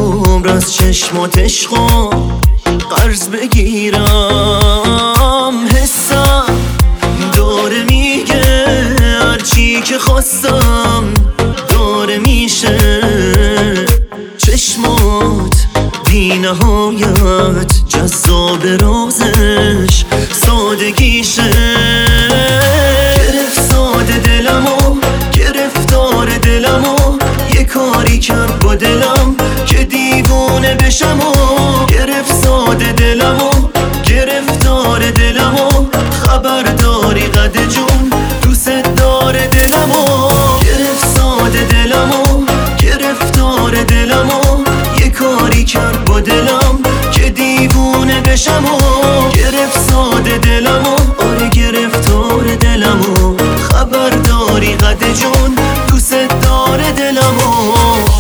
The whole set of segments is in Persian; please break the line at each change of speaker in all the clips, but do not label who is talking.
عمر از چشماتش قرض بگیرم. حسم داره میگه هرچی که خواستم داره میشه. چشمات بی نهایت جذاب، رازش سادگیشه. گرفت ساده دلمو، گرفتار دلمو، یه کاری کرد با دلم که دیوونه بشم. و گرفت ساده دلمو، گرفتار دلمو، خبرداری قد جون دوست داره دلمو. گرفت ساده دلمو، گرفتار دلمو، یه کاری کرد با دلم که دیوونه بشم. و گرفت ساده دلمو، آره گرفتار دلمو، خبرداری قد جون دوست داره دلمو.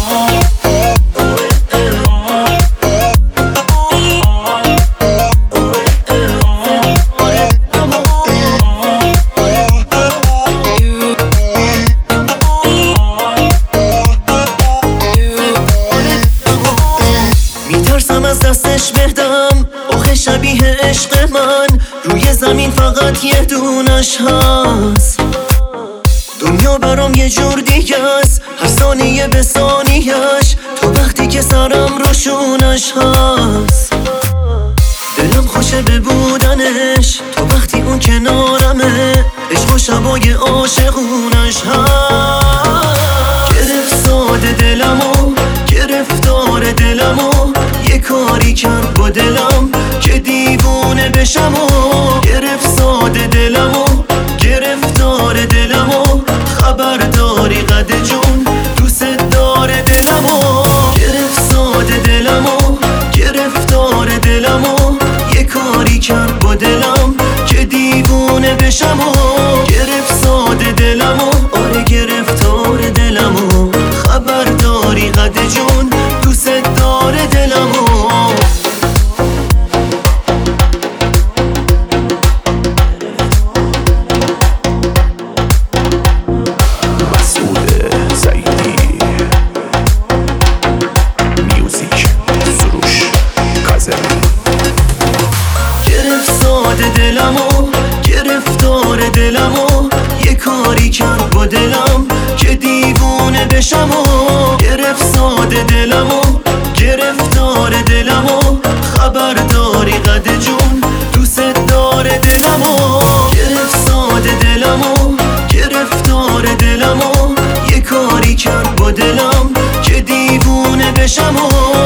میترسم از دستش بهدم، آخه شبیه عشق من روی زمین فقط یه دونش هست. دنیا برام یه جور دیگه است، هر ثانیه به ثانیه‌اش، تو وقتی که سرم روشونش هست. دلم خوشه به بودنش، تو وقتی اون کنارمه، عشق و شبای عاشقونش هست. گرفت ساده دلمو، گرفتار دلمو، یه کاری کرد با دلم که دیوونه بشم. و گرفت ساده دلمو، گرفتار دلمو، خبرداری قد جون دوست داره دلمو. گرفت ساده دلمو، گرفتار دلمو، یه کاری کرد با دلم که دیوونه بشم. و گرفت ساده دلمو، آره گرفتار دلمو، خبرداری قد جون دوست داره دلمو. دلمو، گرفتار دلمو، یه کاری کرد با دلم که دیوونه بشم. و گرفت ساده دلمو، گرفتار دلمو، خبرداری قد جون دوست داره دلمو. گرفت ساده دلمو، گرفتار دلمو، یه کاری کرد با دلم که دیوونه بشم. و